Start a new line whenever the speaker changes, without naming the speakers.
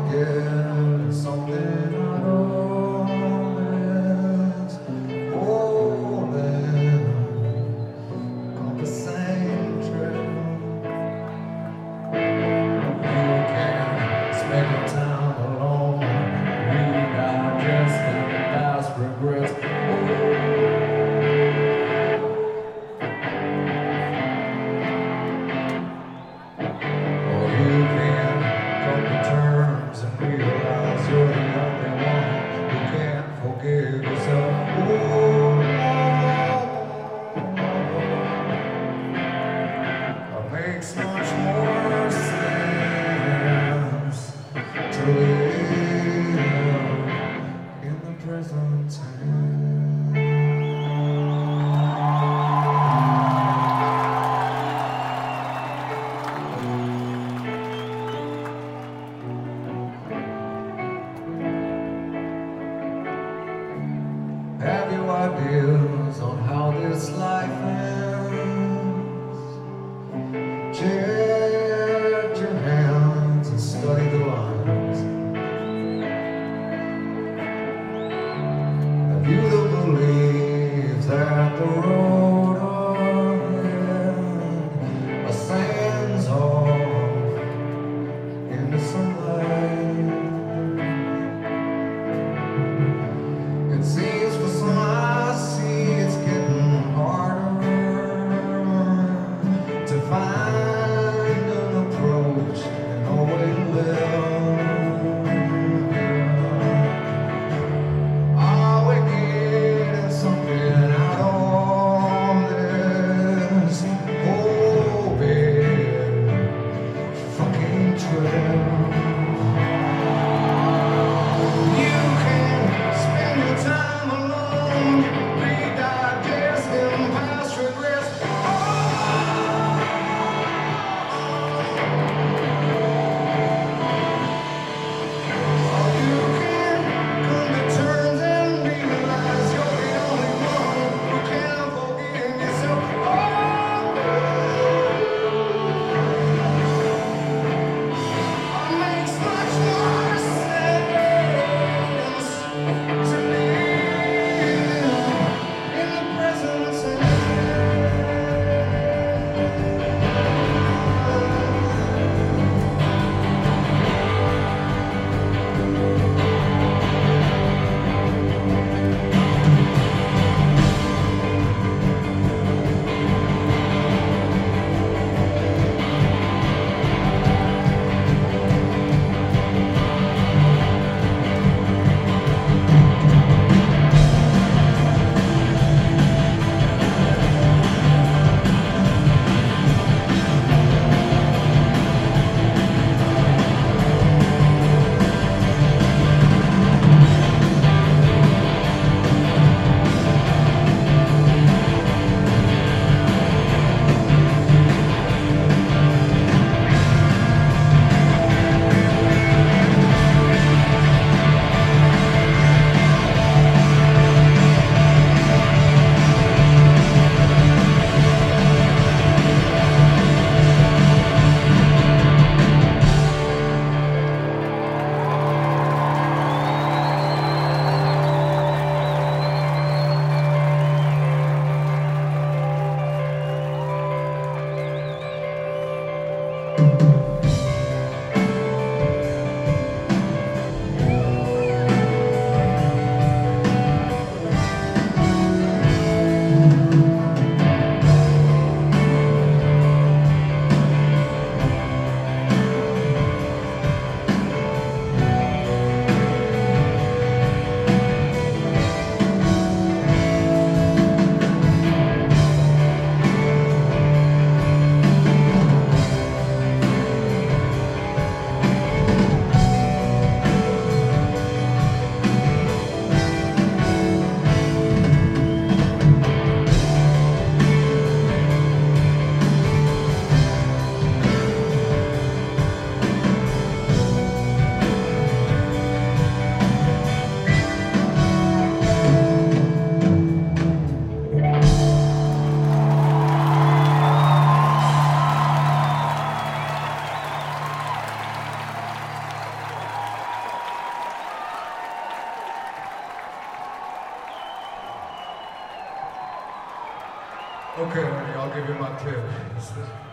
forget something I always holding on the same trail. You can't spend your time alone. We digest the past regrets. Forgive yourself. It makes much more sense to live in the present time. Have you ideas on how this life ends? Check your hands and study the lines. Have you the belief that the road ahead ascends off into sunlight? It seems for some I see it's getting harder to find an approach and a way to live. Are we getting something out of Okay, honey, I'll give you my tip.